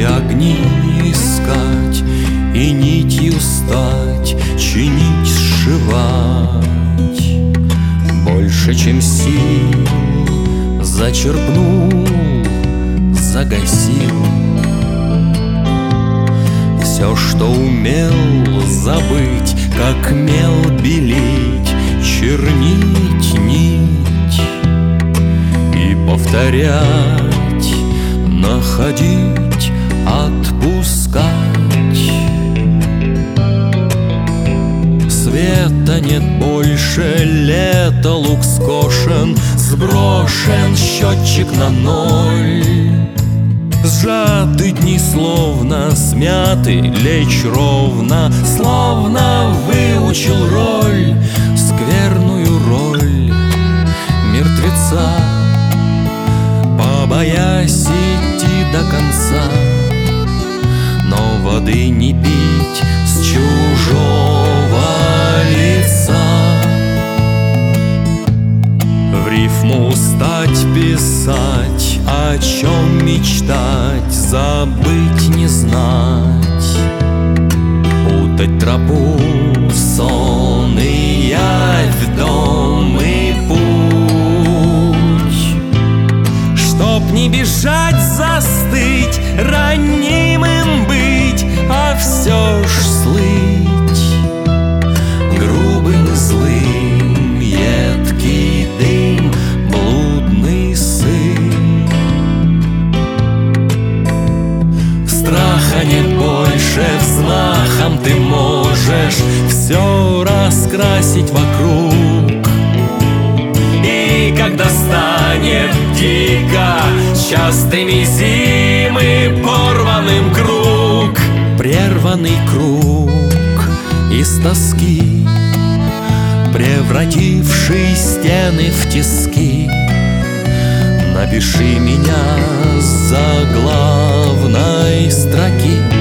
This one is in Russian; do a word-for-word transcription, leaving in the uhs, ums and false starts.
огни искать, и нитью стать, чинить, сшивать. Больше, чем сил зачерпнул, загасил. Все, что умел забыть, как мел белить, чернить нить и повторять, находить, отпускать. Света нет больше, лето, лук скошен, сброшен счетчик на ноль. Сжаты дни словно смяты, лечь ровно, словно выучил роль, скверную роль мертвеца, побоясь идти до конца. Но воды не пить с чужого лица. В рифму стать писать, о чем мечтать, забыть не знать, путать тропу, сон и явь, дом и путь. Чтоб не бежать, застыть, ранимым быть, а все ж слыть грубым и злым, едкий дым, блудный сын. Страха нет больше, взмахом ты можешь все раскрасить вокруг. И когда станет дико частыми зимы, порванным круг, прерванный круг из тоски, превративший стены в тиски, напиши меня с заглавной строки.